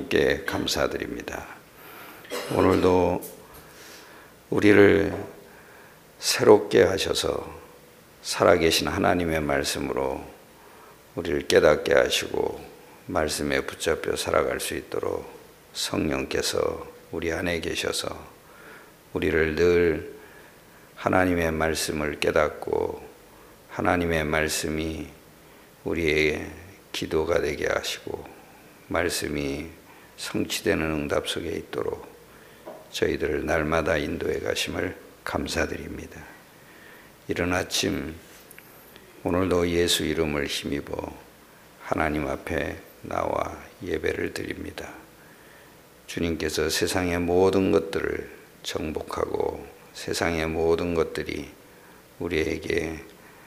주님께 감사드립니다. 오늘도 우리를 새롭게 하셔서 살아계신 하나님의 말씀으로 우리를 깨닫게 하시고 말씀에 붙잡혀 살아갈 수 있도록 성령께서 우리 안에 계셔서 우리를 늘 하나님의 말씀을 깨닫고 하나님의 말씀이 우리의 기도가 되게 하시고 말씀이 성취되는 응답 속에 있도록 저희들을 날마다 인도해 가심을 감사드립니다. 이른 아침 오늘도 예수 이름을 힘입어 하나님 앞에 나와 예배를 드립니다. 주님께서 세상의 모든 것들을 정복하고 세상의 모든 것들이 우리에게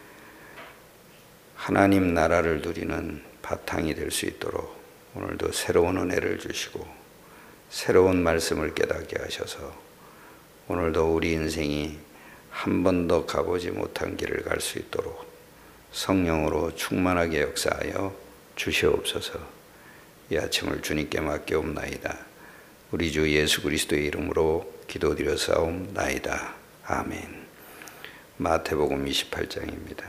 하나님 나라를 누리는 바탕이 될 수 있도록 오늘도 새로운 은혜를 주시고 새로운 말씀을 깨닫게 하셔서 오늘도 우리 인생이 한 번도 가보지 못한 길을 갈 수 있도록 성령으로 충만하게 역사하여 주시옵소서. 이 아침을 주님께 맡겨옵나이다. 우리 주 예수 그리스도의 이름으로 기도드려사옵나이다. 아멘. 마태복음 28장입니다.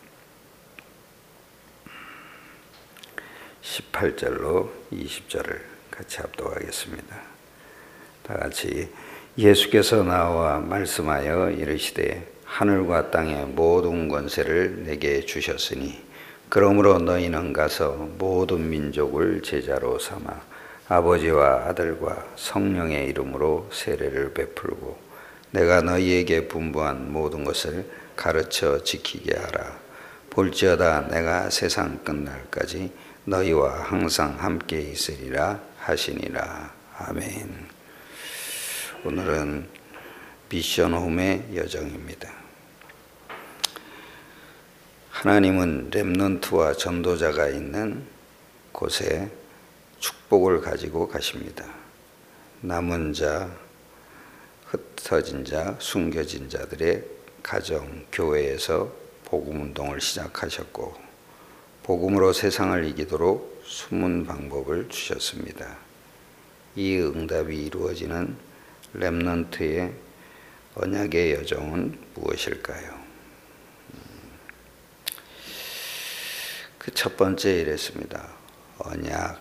18절로 20절을 같이 합독하겠습니다. 다 같이 예수께서 나와 말씀하여 이르시되 하늘과 땅의 모든 권세를 내게 주셨으니 그러므로 너희는 가서 모든 민족을 제자로 삼아 아버지와 아들과 성령의 이름으로 세례를 베풀고 내가 너희에게 분부한 모든 것을 가르쳐 지키게 하라. 볼지어다 내가 세상 끝날까지 너희와 항상 함께 있으리라 하시니라. 아멘. 오늘은 미션 홈의 여정입니다. 하나님은 렘넌트와 전도자가 있는 곳에 축복을 가지고 가십니다. 남은 자, 흩어진 자, 숨겨진 자들의 가정, 교회에서 복음운동을 시작하셨고 복음으로 세상을 이기도록 숨은 방법을 주셨습니다. 이 응답이 이루어지는 렘넌트의 언약의 여정은 무엇일까요? 그 첫 번째 이랬습니다. 언약.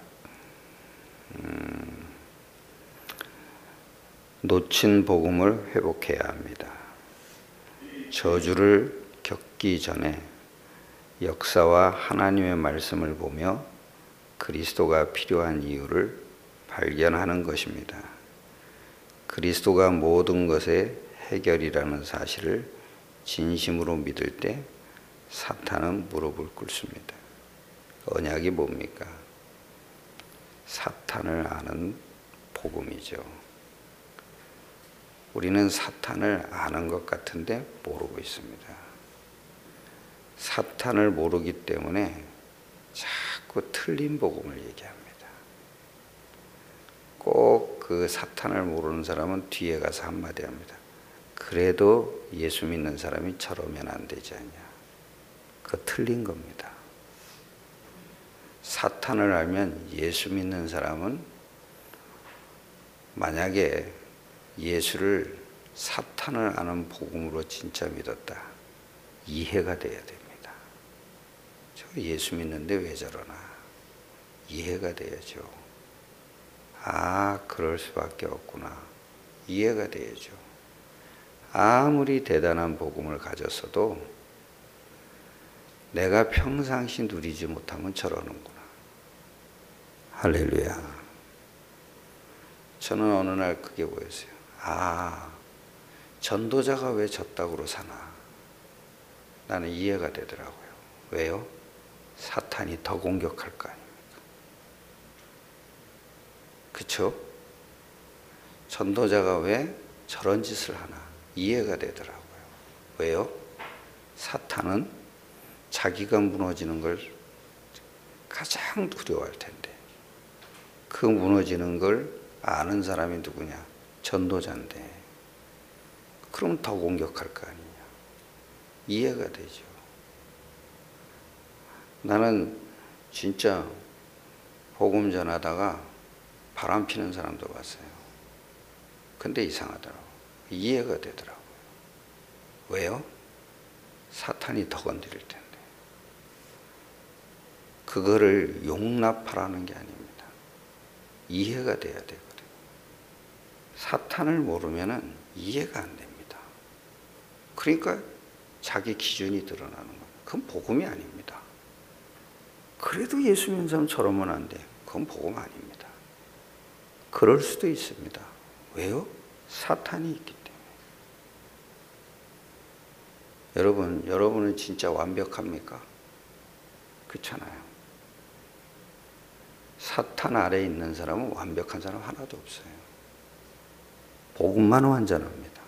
놓친 복음을 회복해야 합니다. 저주를 겪기 전에 역사와 하나님의 말씀을 보며 그리스도가 필요한 이유를 발견하는 것입니다. 그리스도가 모든 것의 해결이라는 사실을 진심으로 믿을 때 사탄은 무릎을 꿇습니다. 언약이 뭡니까? 사탄을 아는 복음이죠. 우리는 사탄을 아는 것 같은데 모르고 있습니다. 사탄을 모르기 때문에 자꾸 틀린 복음을 얘기합니다. 꼭 그 사탄을 모르는 사람은 뒤에 가서 한마디 합니다. 그래도 예수 믿는 사람이 저러면 안 되지 않냐. 그거 틀린 겁니다. 사탄을 알면 예수 믿는 사람은 만약에 예수를 사탄을 아는 복음으로 진짜 믿었다. 이해가 돼야 됩니다. 저 예수 믿는데 왜 저러나. 이해가 돼야죠. 아, 그럴 수밖에 없구나. 이해가 돼야죠. 아무리 대단한 복음을 가졌어도 내가 평상시 누리지 못한 건 저러는구나. 할렐루야. 저는 어느 날 그게 보였어요. 아, 전도자가 왜 저따구로 사나. 나는 이해가 되더라고요. 왜요? 사탄이 더 공격할 거 아닙니까? 그쵸? 전도자가 왜 저런 짓을 하나. 이해가 되더라고요. 왜요? 사탄은 자기가 무너지는 걸 가장 두려워할 텐데 그 무너지는 걸 아는 사람이 누구냐? 전도자인데 그럼 더 공격할 거 아니냐? 이해가 되죠. 나는 진짜 복음 전하다가 바람 피는 사람도 봤어요. 근데 이상하더라고요. 이해가 되더라고요. 왜요? 사탄이 더 건드릴 텐데. 그거를 용납하라는 게 아닙니다. 이해가 돼야 되거든요. 사탄을 모르면은 이해가 안 됩니다. 그러니까 자기 기준이 드러나는 거예요. 그건 복음이 아닙니다. 그래도 예수 믿는 사람 저러면 안 돼. 그건 복음 아닙니다. 그럴 수도 있습니다. 왜요? 사탄이 있기 때문에. 여러분은 진짜 완벽합니까? 그렇잖아요. 사탄 아래에 있는 사람은 완벽한 사람 하나도 없어요. 복음만 완전합니다.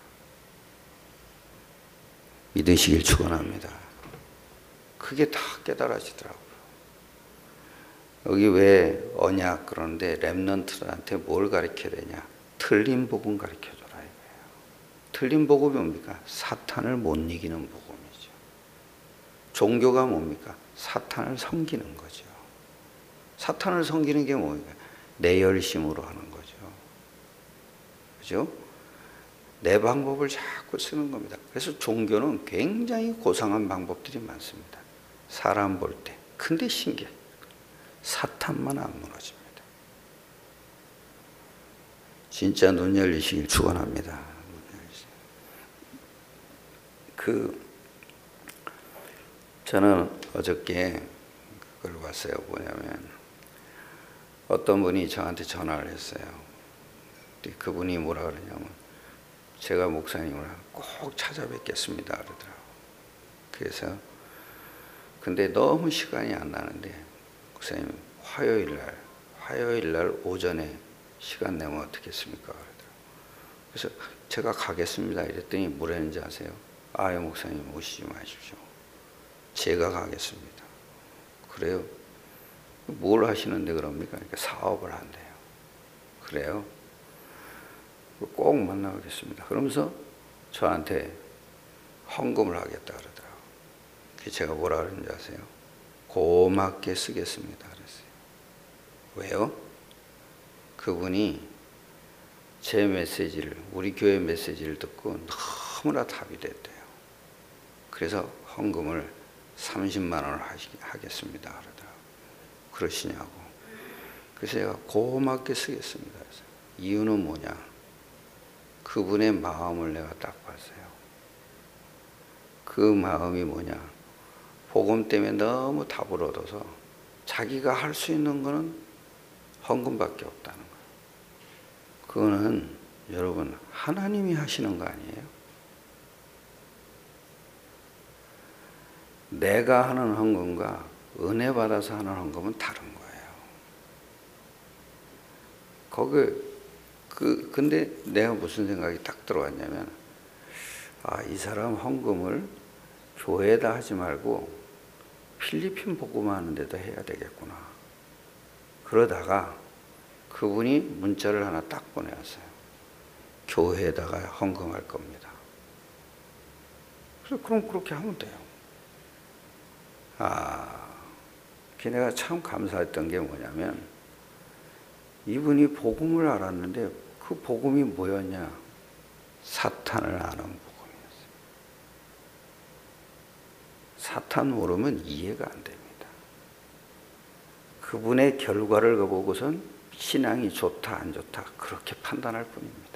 믿으시길 축원합니다. 그게 다 깨달아지더라고요. 여기 왜 언약 그러는데 렘넌트들한테 뭘 가르쳐야 되냐? 틀린 복음 가르쳐줘라 이거예요. 틀린 복음이 뭡니까? 사탄을 못 이기는 복음이죠. 종교가 뭡니까? 사탄을 섬기는 거죠. 사탄을 섬기는 게 뭡니까? 내 열심으로 하는 거죠. 그죠? 내 방법을 자꾸 쓰는 겁니다. 그래서 종교는 굉장히 고상한 방법들이 많습니다. 사람 볼 때. 근데 신기해. 사탄만 안 무너집니다. 진짜 눈 열리시길 축원합니다. 저는 어저께 그걸 봤어요. 뭐냐면 어떤 분이 저한테 전화를 했어요. 그분이 뭐라 그러냐면 제가 목사님을 꼭 찾아뵙겠습니다 그러더라고요. 그래서 근데 너무 시간이 안 나는데 목사님 화요일 날 오전에 시간 내면 어떻겠습니까? 그러더라고요. 그래서 제가 가겠습니다 이랬더니 뭐라는지 아세요? 아유 목사님 오시지 마십시오. 제가 가겠습니다. 그래요? 뭘 하시는데 그럽니까? 그러니까 사업을 한대요. 그래요? 꼭 만나겠습니다. 그러면서 저한테 헌금을 하겠다 그러더라고요. 제가 뭐라 그랬는지 아세요? 고맙게 쓰겠습니다 그랬어요. 왜요? 그분이 제 메시지를, 우리 교회 메시지를 듣고 너무나 답이 됐대요. 그래서 헌금을 30만 원을 하겠습니다 그러더라고요. 그러시냐고. 그래서 제가 고맙게 쓰겠습니다. 그래서 이유는 뭐냐? 그분의 마음을 내가 딱 봤어요. 그 마음이 뭐냐? 복음 때문에 너무 답을 얻어서 자기가 할 수 있는 거는 헌금밖에 없다는 거예요. 그거는 여러분 하나님이 하시는 거 아니에요? 내가 하는 헌금과 은혜 받아서 하는 헌금은 다른 거예요. 근데 내가 무슨 생각이 딱 들어왔냐면, 이 사람 헌금을 교회에다 하지 말고 필리핀 복음하는 데도 해야 되겠구나. 그러다가 그분이 문자를 하나 딱 보내왔어요. 교회에다가 헌금할 겁니다. 그래서 그럼 그렇게 하면 돼요. 내가 참 감사했던 게 뭐냐면 이분이 복음을 알았는데 그 복음이 뭐였냐? 사탄을 아는 복음이었어요. 사탄 모르면 이해가 안 됩니다. 그분의 결과를 보고선 신앙이 좋다 안 좋다 그렇게 판단할 뿐입니다.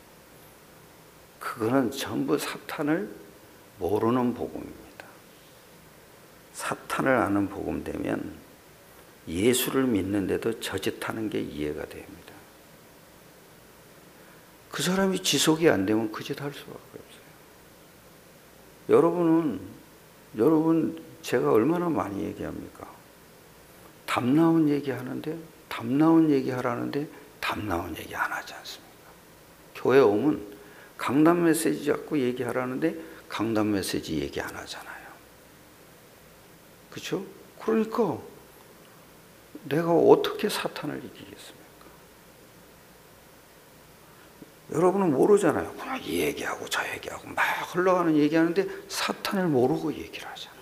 그거는 전부 사탄을 모르는 복음입니다. 사탄을 아는 복음 되면 예수를 믿는데도 저짓하는 게 이해가 됩니다. 그 사람이 지속이 안 되면 그 짓 할 수밖에 없어요. 여러분 제가 얼마나 많이 얘기합니까? 답 나온 얘기 하는데 답 나온 얘기 하라는데 답 나온 얘기 안 하지 않습니까? 교회 오면 강단 메시지 잡고 얘기하라는데 강단 메시지 얘기 안 하잖아요. 그렇죠? 그러니까 내가 어떻게 사탄을 이기겠습니까? 여러분은 모르잖아요. 그냥 이 얘기하고 저 얘기하고 막 흘러가는 얘기하는데 사탄을 모르고 얘기를 하잖아요.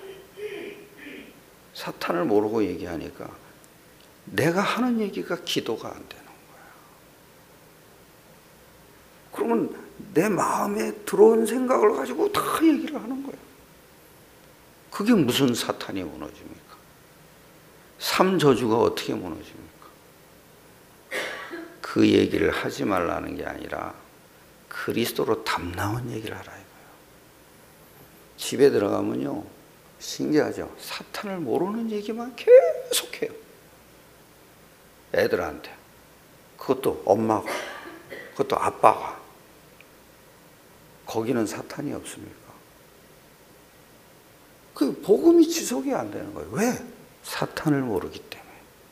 사탄을 모르고 얘기하니까 내가 하는 얘기가 기도가 안 되는 거야. 그러면 내 마음에 들어온 생각을 가지고 다 얘기를 하는 거예요. 그게 무슨 사탄이 무너집니까? 삼저주가 어떻게 무너집니까? 그 얘기를 하지 말라는 게 아니라 그리스도로 담나온 얘기를 하라 이거예요. 집에 들어가면요, 신기하죠? 사탄을 모르는 얘기만 계속해요. 애들한테. 그것도 엄마가, 그것도 아빠가. 거기는 사탄이 없습니까? 그 복음이 지속이 안 되는 거예요. 왜? 사탄을 모르기 때문에.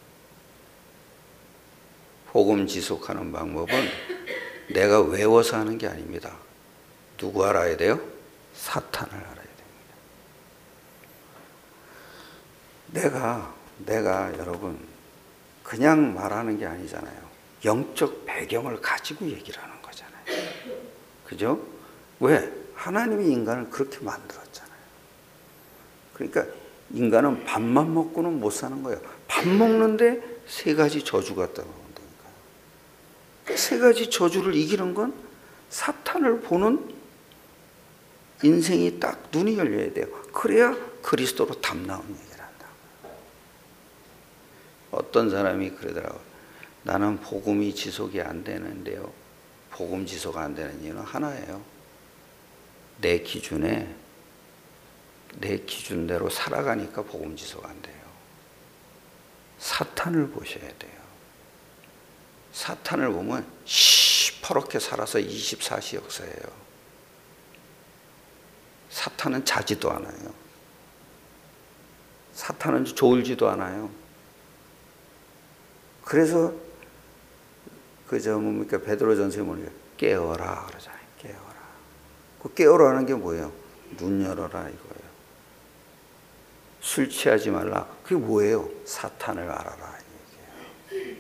복음 지속하는 방법은 내가 외워서 하는 게 아닙니다. 누구 알아야 돼요? 사탄을 알아야 됩니다. 내가 여러분 그냥 말하는 게 아니잖아요. 영적 배경을 가지고 얘기를 하는 거잖아요. 그죠? 왜? 하나님이 인간을 그렇게 만들었잖아요. 그러니까 인간은 밥만 먹고는 못 사는 거예요. 밥 먹는데 세 가지 저주가 따라온다니까요. 세 가지 저주를 이기는 건 사탄을 보는 인생이 딱 눈이 열려야 돼요. 그래야 그리스도로 담나온 얘기를 한다. 어떤 사람이 그러더라고요. 나는 복음이 지속이 안 되는데요. 복음 지속 안 되는 이유는 하나예요. 내 기준대로 살아가니까 복음 지속 안 돼요. 사탄을 보셔야 돼요. 사탄을 보면 시퍼렇게 살아서 24시 역사예요. 사탄은 자지도 않아요. 사탄은 졸지도 않아요. 그래서 뭡니까? 베드로전서에 뭐냐? 깨어라 그러잖아요. 깨어라. 그 깨어라는 게 뭐예요? 눈 열어라 이거예요. 술 취하지 말라. 그게 뭐예요? 사탄을 알아라 이게요.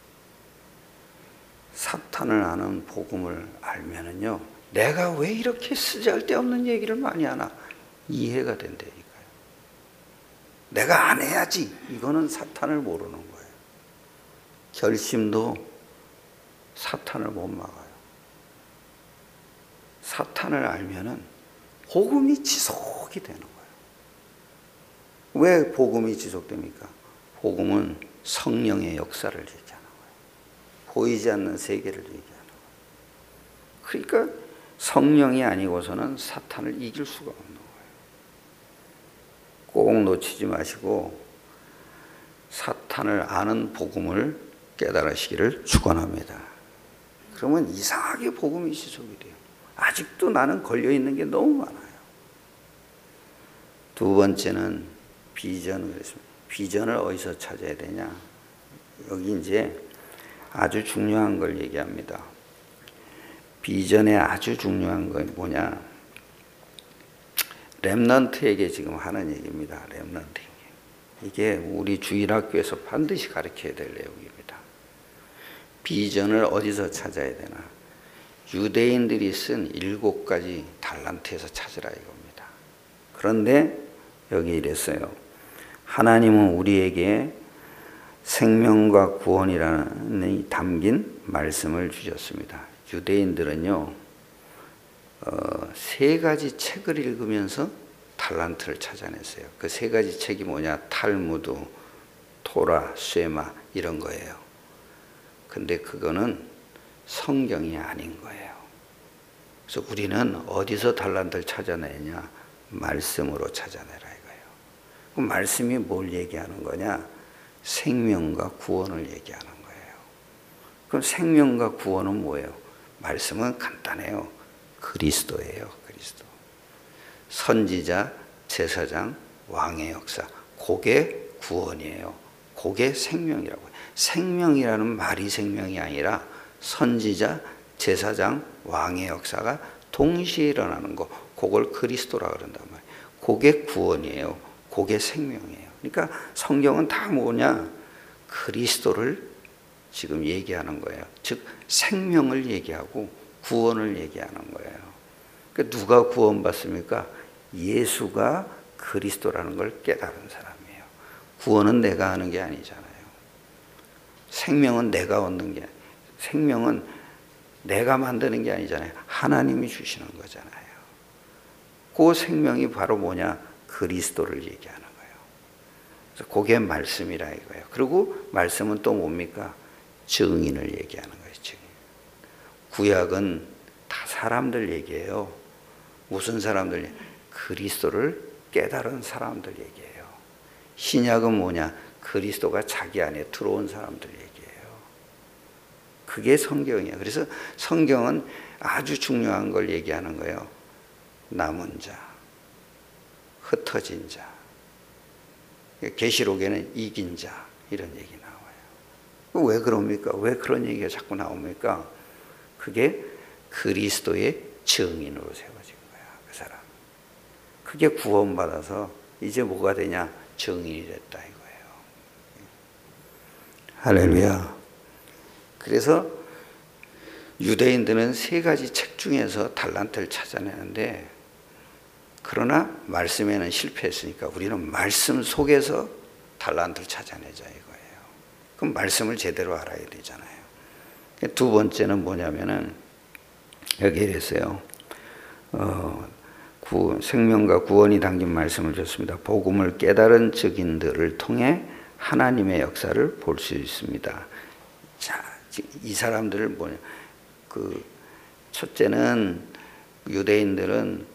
사탄을 아는 복음을 알면은요, 내가 왜 이렇게 쓰잘데없는 얘기를 많이 하나 이해가 된다니까요. 내가 안 해야지. 이거는 사탄을 모르는 거예요. 결심도 사탄을 못 막아요. 사탄을 알면은 복음이 지속이 되는 거예요. 왜 복음이 지속됩니까? 복음은 성령의 역사를 얘기하는 거예요. 보이지 않는 세계를 얘기하는 거예요. 그러니까 성령이 아니고서는 사탄을 이길 수가 없는 거예요. 꼭 놓치지 마시고 사탄을 아는 복음을 깨달으시기를 축원합니다. 그러면 이상하게 복음이 지속이 돼요. 아직도 나는 걸려있는 게 너무 많아요. 두 번째는 비전을 그랬습니다. 비전을 어디서 찾아야 되냐? 여기 이제 아주 중요한 걸 얘기합니다. 비전에 아주 중요한 건 뭐냐? 렘넌트에게 지금 하는 얘기입니다. 렘넌트에게. 이게 우리 주일학교에서 반드시 가르쳐야 될 내용입니다. 비전을 어디서 찾아야 되나? 유대인들이 쓴 7가지 달란트에서 찾으라 이겁니다. 그런데 여기 이랬어요. 하나님은 우리에게 생명과 구원이라는 담긴 말씀을 주셨습니다. 유대인들은요, 3가지 책을 읽으면서 달란트를 찾아냈어요. 그 3가지 책이 뭐냐? 탈무드, 토라, 쇠마 이런 거예요. 근데 그거는 성경이 아닌 거예요. 그래서 우리는 어디서 달란트를 찾아내냐? 말씀으로 찾아내라 이거예요. 그럼 말씀이 뭘 얘기하는 거냐? 생명과 구원을 얘기하는 거예요. 그럼 생명과 구원은 뭐예요? 말씀은 간단해요. 그리스도예요. 그리스도. 선지자, 제사장, 왕의 역사. 그게 구원이에요. 그게 생명이라고 해요. 생명이라는 말이 생명이 아니라 선지자, 제사장, 왕의 역사가 동시에 일어나는 거. 그걸 그리스도라 그런단 말이에요. 그게 구원이에요. 그게 생명이에요. 그러니까 성경은 다 뭐냐? 그리스도를 지금 얘기하는 거예요. 즉 생명을 얘기하고 구원을 얘기하는 거예요. 그러니까 누가 구원받습니까? 예수가 그리스도라는 걸 깨달은 사람이에요. 구원은 내가 하는 게 아니잖아요. 생명은 내가 얻는 게 아니에요. 생명은 내가 만드는 게 아니잖아요. 하나님이 주시는 거잖아요. 그 생명이 바로 뭐냐? 그리스도를 얘기하는 거예요. 그래서 그게 말씀이라 이거예요. 그리고 말씀은 또 뭡니까? 증인을 얘기하는 거예요. 증인. 구약은 다 사람들 얘기예요. 무슨 사람들? 그리스도를 깨달은 사람들 얘기예요. 신약은 뭐냐? 그리스도가 자기 안에 들어온 사람들 얘기예요. 그게 성경이에요. 그래서 성경은 아주 중요한 걸 얘기하는 거예요. 남은 자, 흩어진 자, 계시록에는 이긴 자, 이런 얘기 나와요. 왜 그럽니까? 왜 그런 얘기가 자꾸 나옵니까? 그게 그리스도의 증인으로 세워진 거야, 그 사람. 그게 구원받아서 이제 뭐가 되냐? 증인이 됐다 이거예요. 할렐루야. 그래서 유대인들은 세 가지 책 중에서 달란트를 찾아내는데, 그러나 말씀에는 실패했으니까 우리는 말씀 속에서 달란트를 찾아내자 이거예요. 그럼 말씀을 제대로 알아야 되잖아요. 두 번째는 뭐냐면은 여기 이랬어요. 생명과 구원이 담긴 말씀을 줬습니다. 복음을 깨달은 증인들을 통해 하나님의 역사를 볼 수 있습니다. 자, 이 사람들을 뭐냐? 첫째는 유대인들은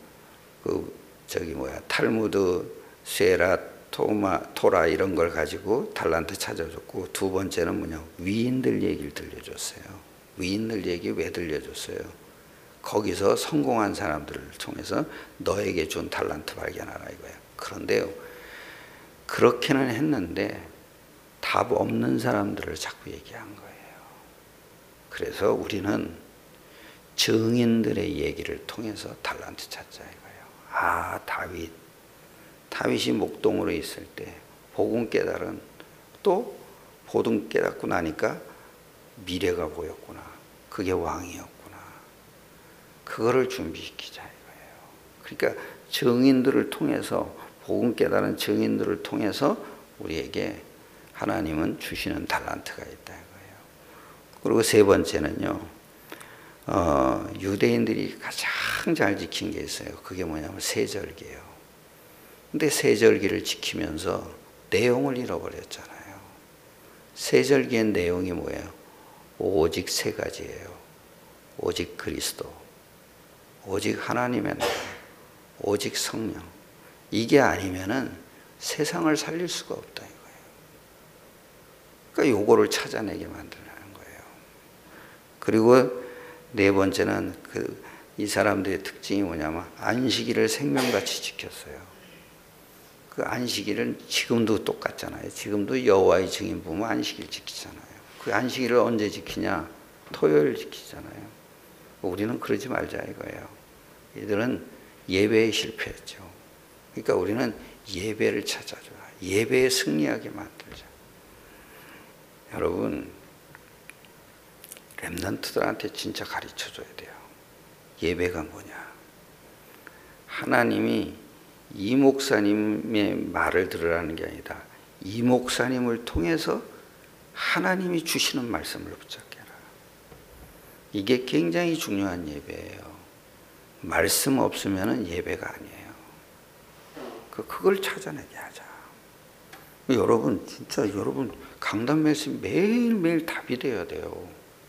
탈무드, 세라, 토라 이런 걸 가지고 달란트 찾아줬고, 두 번째는 뭐냐? 위인들 얘기를 들려줬어요. 위인들 얘기 왜 들려줬어요? 거기서 성공한 사람들을 통해서 너에게 준 달란트 발견하라 이거예요. 그런데요, 그렇게는 했는데 답 없는 사람들을 자꾸 얘기한 거예요. 그래서 우리는 증인들의 얘기를 통해서 달란트 찾자 이거예요. 다윗이 목동으로 있을 때 복음 깨달은, 또 복음 깨닫고 나니까 미래가 보였구나. 그게 왕이었구나. 그거를 준비시키자 이거예요. 그러니까 증인들을 통해서, 복음 깨달은 증인들을 통해서 우리에게 하나님은 주시는 달란트가 있다 이거예요. 그리고 세 번째는요, 유대인들이 가장 잘 지킨 게 있어요. 그게 뭐냐면 세절기예요. 근데 세절기를 지키면서 내용을 잃어버렸잖아요. 세절기의 내용이 뭐예요? 오직 세 가지예요. 오직 그리스도, 오직 하나님의 나라, 오직 성령. 이게 아니면은 세상을 살릴 수가 없다 이거예요. 그러니까 요거를 찾아내게 만드는 거예요. 그리고 네 번째는 이 사람들의 특징이 뭐냐면 안식일을 생명같이 지켰어요. 그 안식일은 지금도 똑같잖아요. 지금도 여호와의 증인 보면 안식일 지키잖아요. 그 안식일을 언제 지키냐? 토요일 지키잖아요. 우리는 그러지 말자 이거예요. 이들은 예배에 실패했죠. 그러니까 우리는 예배를 찾아줘야, 예배에 승리하게 만들자. 여러분, 렘넌트들한테 진짜 가르쳐줘야 돼요. 예배가 뭐냐? 하나님이 이 목사님의 말을 들으라는 게 아니다. 이 목사님을 통해서 하나님이 주시는 말씀을 붙잡게 하라. 이게 굉장히 중요한 예배예요. 말씀 없으면 예배가 아니에요. 그걸 찾아내게 하자. 여러분, 진짜 여러분 강단 말씀 매일매일 답이 돼야 돼요.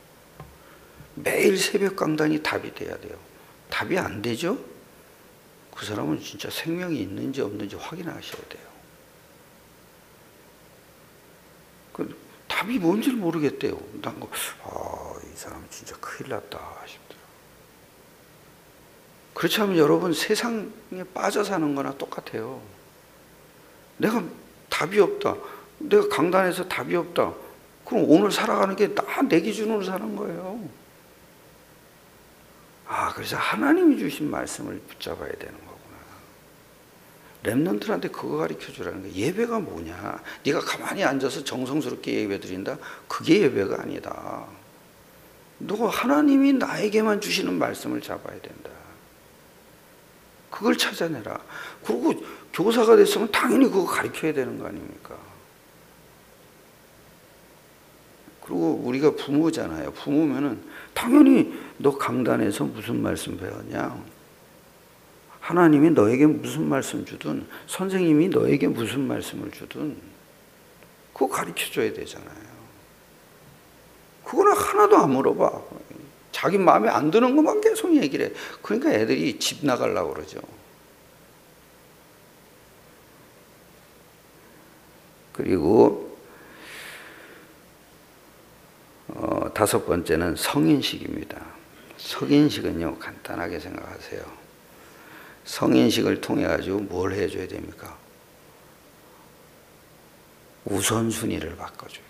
매일 새벽 강단이 답이 돼야 돼요. 답이 안 되죠? 그 사람은 진짜 생명이 있는지 없는지 확인하셔야 돼요. 답이 뭔지를 모르겠대요. 이 사람 진짜 큰일 났다 싶더라고요. 그렇지 않으면 여러분 세상에 빠져 사는 거나 똑같아요. 내가 답이 없다. 내가 강단에서 답이 없다. 그럼 오늘 살아가는 게 내 기준으로 사는 거예요. 그래서 하나님이 주신 말씀을 붙잡아야 되는 거구나. 렘넌트한테 그거 가르쳐 주라는 거야. 예배가 뭐냐? 네가 가만히 앉아서 정성스럽게 예배 드린다? 그게 예배가 아니다. 너 하나님이 나에게만 주시는 말씀을 잡아야 된다. 그걸 찾아내라. 그리고 교사가 됐으면 당연히 그거 가르쳐야 되는 거 아닙니까? 그리고 우리가 부모잖아요. 부모면은 당연히 너 강단에서 무슨 말씀 배웠냐? 하나님이 너에게 무슨 말씀 주든 선생님이 너에게 무슨 말씀을 주든 그거 가르쳐줘야 되잖아요. 그거는 하나도 안 물어봐. 자기 마음에 안 드는 것만 계속 얘기를 해. 그러니까 애들이 집 나가려고 그러죠. 그리고 다섯 번째는 성인식입니다. 성인식은요, 간단하게 생각하세요. 성인식을 통해 가지고 뭘 해줘야 됩니까? 우선순위를 바꿔줘야죠.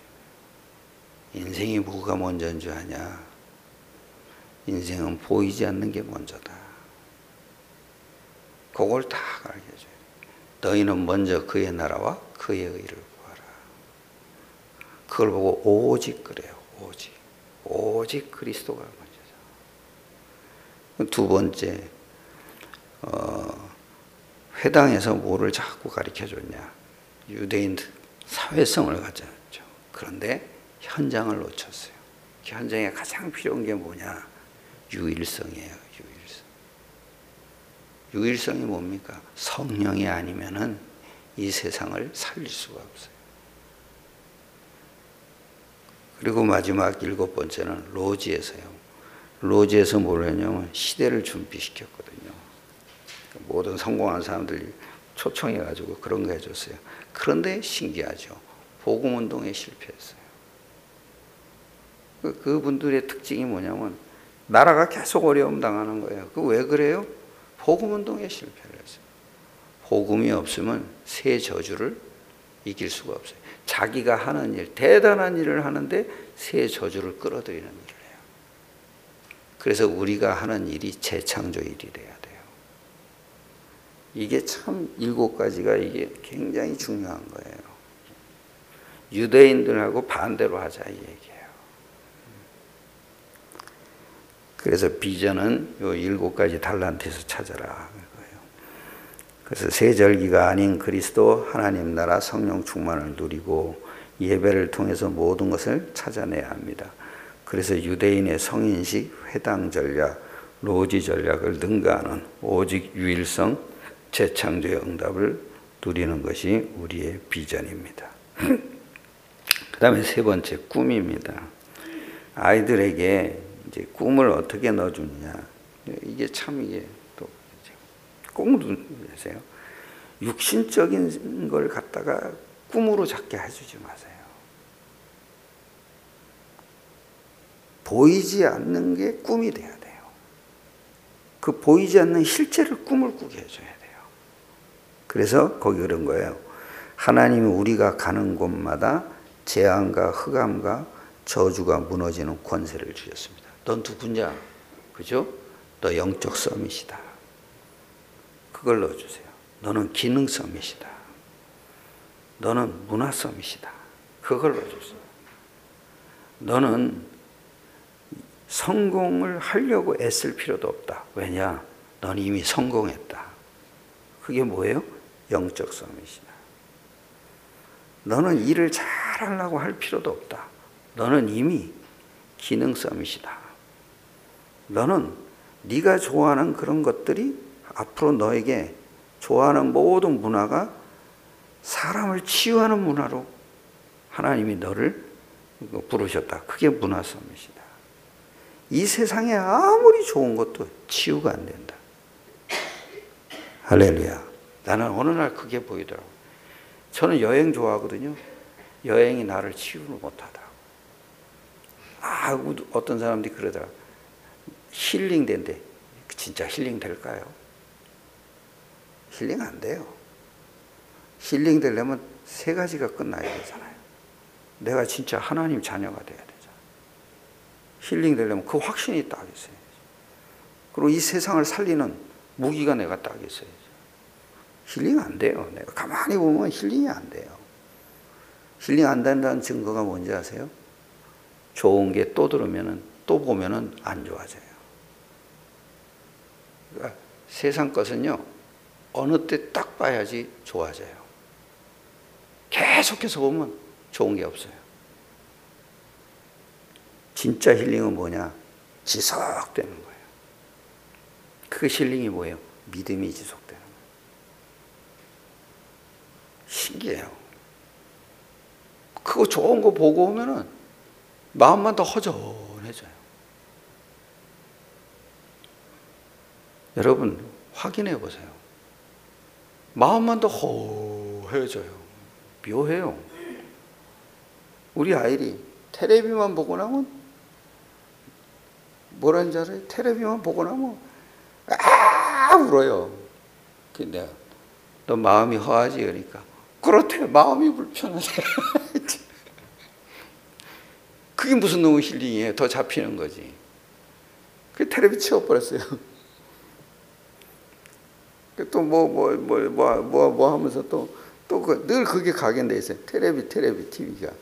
인생이 뭐가 먼저인 줄 아냐? 인생은 보이지 않는 게 먼저다. 그걸 다 가르쳐줘요. 너희는 먼저 그의 나라와 그의 의를 구하라. 그걸 보고 오직 그래요. 오직 그리스도가 먼저죠. 두 번째, 회당에서 뭐를 자꾸 가르쳐줬냐? 유대인들 사회성을 가졌죠. 그런데 현장을 놓쳤어요. 현장에 가장 필요한 게 뭐냐? 유일성이에요. 유일성이 뭡니까? 성령이 아니면은 이 세상을 살릴 수가 없어요. 그리고 마지막 일곱 번째는 로지에서요. 로지에서 뭘 했냐면 시대를 준비시켰거든요. 모든 성공한 사람들 초청해가지고 그런 거 해줬어요. 그런데 신기하죠. 복음운동에 실패했어요. 그분들의 특징이 뭐냐면 나라가 계속 어려움 당하는 거예요. 그 왜 그래요? 복음운동에 실패를 했어요. 복음이 없으면 새 저주를 이길 수가 없어요. 자기가 하는 일, 대단한 일을 하는데 새 저주를 끌어들이는 일을 해요. 그래서 우리가 하는 일이 재창조 일이 돼야 돼요. 이게 참 일곱 가지가 이게 굉장히 중요한 거예요. 유대인들하고 반대로 하자 이 얘기예요. 그래서 비전은 요 일곱 가지 달란트에서 찾아라. 그래서 새 절기가 아닌 그리스도 하나님 나라 성령 충만을 누리고 예배를 통해서 모든 것을 찾아내야 합니다. 그래서 유대인의 성인식, 회당 전략, 로지 전략을 능가하는 오직 유일성, 재창조의 응답을 누리는 것이 우리의 비전입니다. 그 다음에 세 번째, 꿈입니다. 아이들에게 이제 꿈을 어떻게 넣어주느냐. 이게 참 이게 또 꿈을 내세요. 육신적인 걸 갖다가 꿈으로 잡게 해주지 마세요. 보이지 않는 게 꿈이 돼야 돼요. 그 보이지 않는 실제를 꿈을 꾸게 해줘야 돼요. 그래서 거기 그런 거예요. 하나님이 우리가 가는 곳마다 재앙과 흑암과 저주가 무너지는 권세를 주셨습니다. 넌 누구냐? 그죠? 너 영적 서밋이다. 그걸 넣어주세요. 너는 기능 서밋이다. 너는 문화 서밋이다. 그걸 넣어주세요. 너는 성공을 하려고 애쓸 필요도 없다. 왜냐? 넌 이미 성공했다. 그게 뭐예요? 영적 서밋이다. 너는 일을 잘하려고 할 필요도 없다. 너는 이미 기능 서밋이다. 너는 네가 좋아하는 그런 것들이 앞으로 너에게 좋아하는 모든 문화가 사람을 치유하는 문화로 하나님이 너를 부르셨다. 그게 문화 서밋이다. 이 세상에 아무리 좋은 것도 치유가 안 된다. 할렐루야. 나는 어느 날 그게 보이더라고요. 저는 여행 좋아하거든요. 여행이 나를 치유를 못하더라고요. 어떤 사람들이 그러더라고요. 힐링 된대. 진짜 힐링 될까요? 힐링 안 돼요. 힐링 되려면 세 가지가 끝나야 되잖아요. 내가 진짜 하나님 자녀가 돼야 되잖아요. 힐링 되려면 그 확신이 딱 있어야죠. 그리고 이 세상을 살리는 무기가 내가 딱 있어야죠. 힐링 안 돼요. 내가 가만히 보면 힐링이 안 돼요. 힐링 안 된다는 증거가 뭔지 아세요? 좋은 게 또 들으면은 또 보면은 안 좋아져요. 그러니까 세상 것은요, 어느 때 딱 봐야지 좋아져요. 계속해서 보면 좋은 게 없어요. 진짜 힐링은 뭐냐? 지속되는 거예요. 그 힐링이 뭐예요? 믿음이 지속되는 거예요. 신기해요. 그거 좋은 거 보고 오면은 마음만 더 허전해져요. 여러분 확인해 보세요. 마음만 더 허해져요. 묘해요. 우리 아이들이 텔레비만 보고 나면 뭐라는지 알아요? 텔레비만 보고 나면 울어요. 근데 너 마음이 허하지? 그러니까 그렇대. 마음이 불편하대. 그게 무슨 놈의 힐링이에요? 더 잡히는 거지. 그 텔레비 치워버렸어요. 또 뭐 하면서 또 늘 그게 각인돼 있어요. 텔레비 TV가.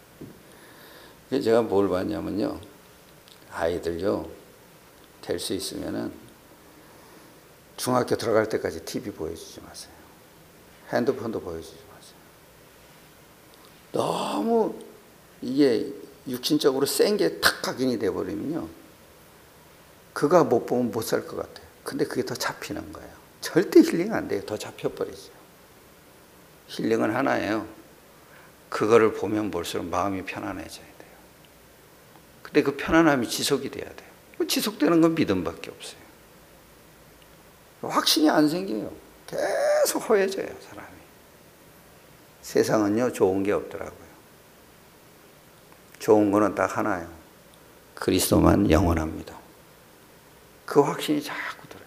제가 뭘 봤냐면요. 아이들요. 될 수 있으면은 중학교 들어갈 때까지 TV 보여주지 마세요. 핸드폰도 보여주지 마세요. 너무 이게 육신적으로 센 게 탁 각인이 돼버리면요. 그가 못 보면 못 살 것 같아요. 근데 그게 더 잡히는 거예요. 절대 힐링 안 돼요. 더 잡혀버리죠. 힐링은 하나예요. 그거를 보면 볼수록 마음이 편안해져야 돼요. 근데 그 편안함이 지속이 돼야 돼요. 지속되는 건 믿음밖에 없어요. 확신이 안 생겨요. 계속 허해져요, 사람이. 세상은요, 좋은 게 없더라고요. 좋은 거는 딱 하나예요. 그리스도만 영원합니다. 그 확신이 자꾸 들어요.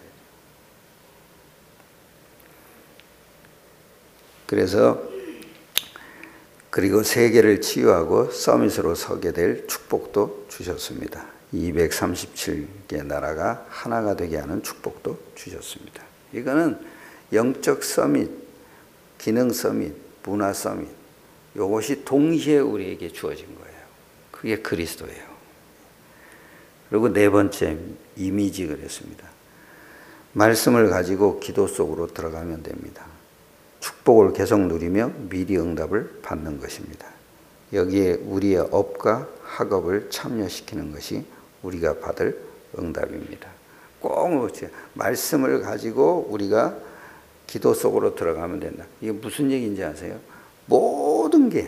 그래서 그리고 세계를 치유하고 서밋으로 서게 될 축복도 주셨습니다. 237개 나라가 하나가 되게 하는 축복도 주셨습니다. 이거는 영적 서밋, 기능 서밋, 문화 서밋, 이것이 동시에 우리에게 주어진 거예요. 그게 그리스도예요. 그리고 네 번째, 이미지 그랬습니다. 말씀을 가지고 기도 속으로 들어가면 됩니다. 축복을 계속 누리며 미리 응답을 받는 것입니다. 여기에 우리의 업과 학업을 참여시키는 것이 우리가 받을 응답입니다. 꼭 말씀을 가지고 우리가 기도 속으로 들어가면 된다. 이게 무슨 얘기인지 아세요? 모든 게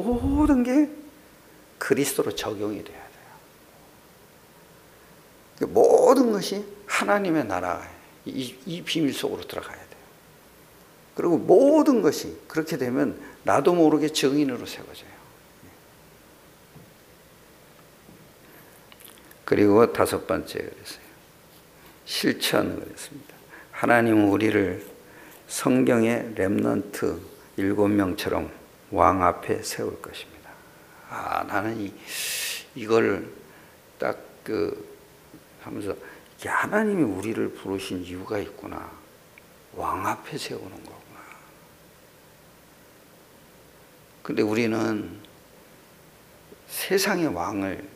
그리스도로 적용이 돼야 돼요. 모든 것이 하나님의 나라, 이 비밀 속으로 들어가야 돼요. 그리고 모든 것이 그렇게 되면 나도 모르게 증인으로 세워져요. 그리고 다섯 번째 그랬어요. 실천 그랬습니다. 하나님은 우리를 성경의 렘넌트 7명처럼 왕 앞에 세울 것입니다. 나는 이걸 딱 하면서 하나님이 우리를 부르신 이유가 있구나. 왕 앞에 세우는 거구나. 근데 우리는 세상의 왕을,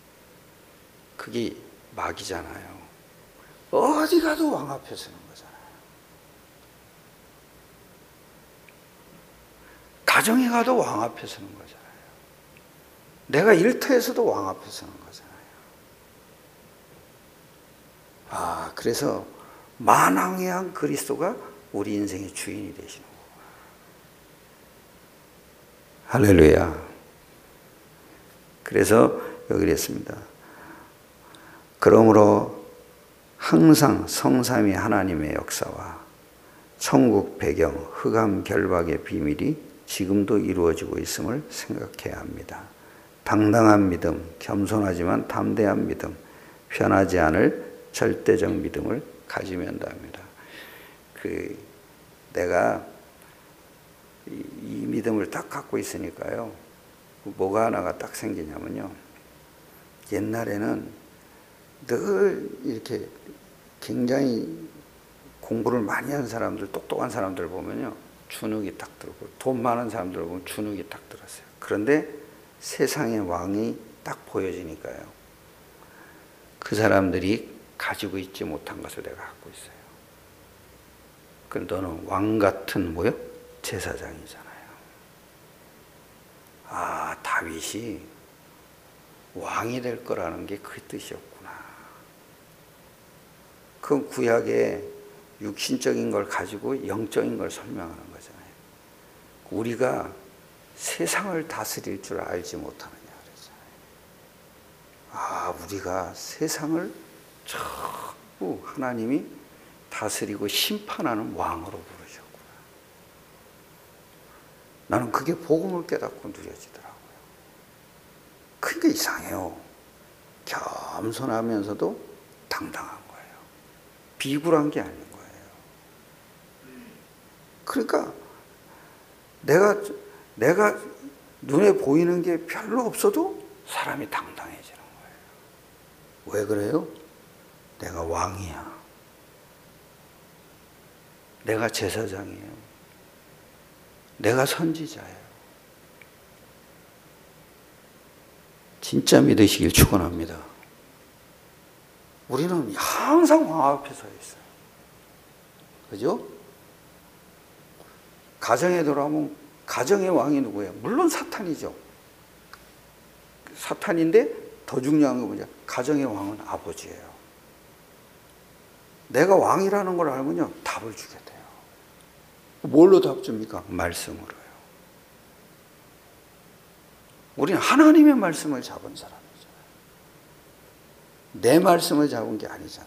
그게 마귀잖아요. 어디 가도 왕 앞에 서는 거잖아요. 가정에 가도 왕 앞에 서는 거잖아요. 내가 일터에서도 왕 앞에 서는 거잖아요. 그래서 만왕의 그리스도가 우리 인생의 주인이 되시는 거구나. 할렐루야. 그래서 여기 그랬습니다. 그러므로 항상 성삼위 하나님의 역사와 천국 배경, 흑암 결박의 비밀이 지금도 이루어지고 있음을 생각해야 합니다. 당당한 믿음, 겸손하지만 담대한 믿음, 변하지 않을 절대적 믿음을 가지면 합니다. 내가 이 믿음을 딱 갖고 있으니까요. 뭐가 하나가 딱 생기냐면요. 옛날에는 늘 이렇게 굉장히 공부를 많이 한 사람들, 똑똑한 사람들 보면요. 주눅이 딱 들고, 돈 많은 사람들 보면 주눅이 딱 들었어요. 그런데 세상의 왕이 딱 보여지니까요. 그 사람들이 가지고 있지 못한 것을 내가 갖고 있어요. 그런데 너는 왕 같은 뭐요? 제사장이잖아요. 다윗이 왕이 될 거라는 게 그 뜻이었구나. 그 구약의 육신적인 걸 가지고 영적인 걸 설명하는 거잖아요. 우리가 세상을 다스릴 줄 알지 못하느냐 그랬잖아요. 우리가 세상을 전부 하나님이 다스리고 심판하는 왕으로 부르셨구나. 나는 그게 복음을 깨닫고 누려지더라고요. 그러니까 이상해요. 겸손하면서도 당당한 거예요. 비굴한 게 아닌 거예요. 그러니까 내가 눈에 보이는 게 별로 없어도 사람이 당당해지는 거예요. 왜 그래요? 내가 왕이야. 내가 제사장이에요. 내가 선지자예요. 진짜 믿으시길 축원합니다. 우리는 항상 왕 앞에 서 있어요. 그죠? 가정에 들어가면 가정의 왕이 누구예요? 물론 사탄이죠. 사탄인데 더 중요한 건 뭐냐? 가정의 왕은 아버지예요. 내가 왕이라는 걸 알면요, 답을 주게 돼요. 뭘로 답 줍니까? 말씀으로요. 우리는 하나님의 말씀을 잡은 사람이잖아요. 내 말씀을 잡은 게 아니잖아요.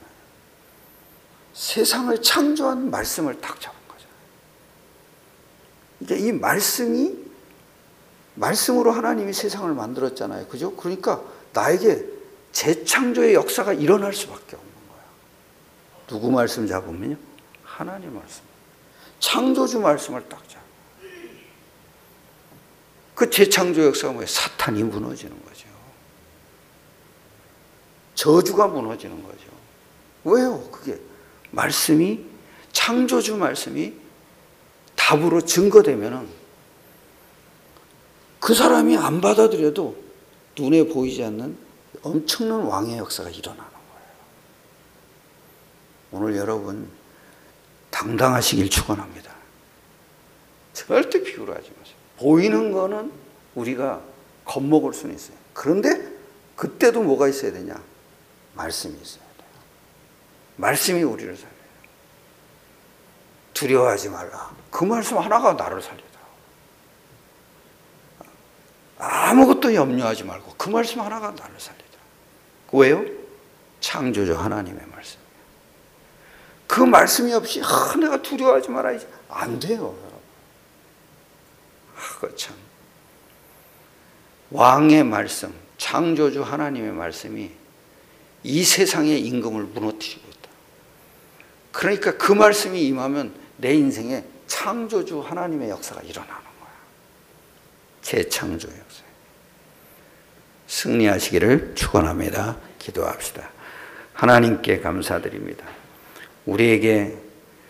세상을 창조한 말씀을 딱 잡은 거잖아요. 이게 이 말씀으로 하나님이 세상을 만들었잖아요. 그죠? 그러니까 나에게 재창조의 역사가 일어날 수밖에 없는 거야. 누구 말씀 잡으면요? 하나님 말씀. 창조주 말씀을 딱 잡아. 그 재창조 역사가 뭐예요? 사탄이 무너지는 거죠. 저주가 무너지는 거죠. 왜요? 그게 말씀이, 창조주 말씀이 답으로 증거되면은 그 사람이 안 받아들여도 눈에 보이지 않는 엄청난 왕의 역사가 일어나는 거예요. 오늘 여러분 당당하시길 축원합니다. 절대 비굴하지 마세요. 보이는 거는 우리가 겁먹을 수는 있어요. 그런데 그때도 뭐가 있어야 되냐? 말씀이 있어야 돼요. 말씀이 우리를 살려요. 두려워하지 말라. 그 말씀 하나가 나를 살리더라고요. 아무것도 염려하지 말고 그 말씀 하나가 나를 살리더라고요. 왜요? 창조주 하나님의 말씀이에요. 그 말씀이 없이 내가 두려워하지 말아야지. 안 돼요, 여러분. 참. 왕의 말씀, 창조주 하나님의 말씀이 이 세상의 임금을 무너뜨리고 있다. 그러니까 그 말씀이 임하면 내 인생에 창조주 하나님의 역사가 일어나는 거야. 재창조의 역사. 승리하시기를 축원합니다. 기도합시다. 하나님께 감사드립니다. 우리에게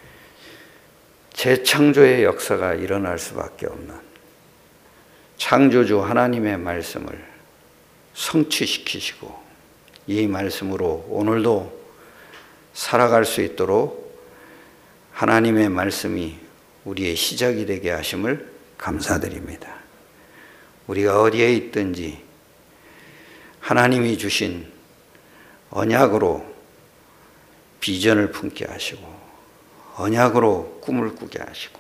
재창조의 역사가 일어날 수밖에 없는 창조주 하나님의 말씀을 성취시키시고 이 말씀으로 오늘도 살아갈 수 있도록 하나님의 말씀이 우리의 시작이 되게 하심을 감사드립니다. 우리가 어디에 있든지 하나님이 주신 언약으로 비전을 품게 하시고 언약으로 꿈을 꾸게 하시고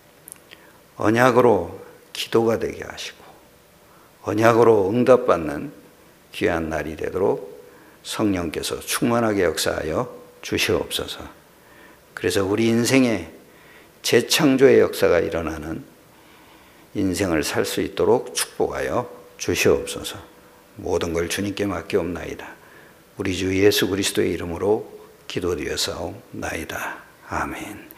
언약으로 기도가 되게 하시고 언약으로 응답받는 귀한 날이 되도록 성령께서 충만하게 역사하여 주시옵소서. 그래서 우리 인생에 재창조의 역사가 일어나는 인생을 살 수 있도록 축복하여 주시옵소서. 모든 걸 주님께 맡기옵나이다. 우리 주 예수 그리스도의 이름으로 기도드려사옵나이다. 아멘.